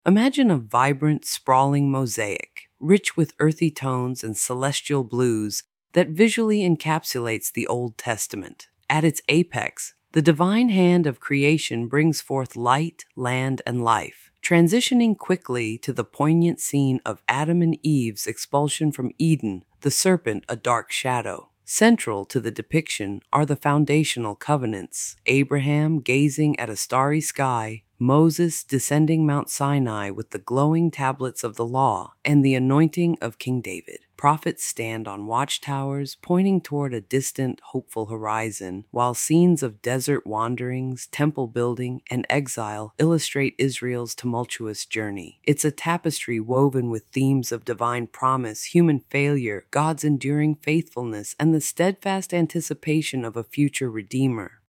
Imagine a vibrant, sprawling mosaic, rich with earthy tones and celestial blues, that visually encapsulates the Old Testament. At its apex, the divine hand of creation brings forth light, land, and life, transitioning quickly to the poignant scene of Adam and Eve's expulsion from Eden, the serpent a dark shadow. Central to the depiction are the foundational covenants: Abraham gazing at a starry sky, Moses descending Mount Sinai with the glowing tablets of the law, and the anointing of King David. Prophets stand on watchtowers, pointing toward a distant, hopeful horizon, while scenes of desert wanderings, temple building, and exile illustrate Israel's tumultuous journey. It's a tapestry woven with themes of divine promise, human failure, God's enduring faithfulness, and the steadfast anticipation of a future Redeemer.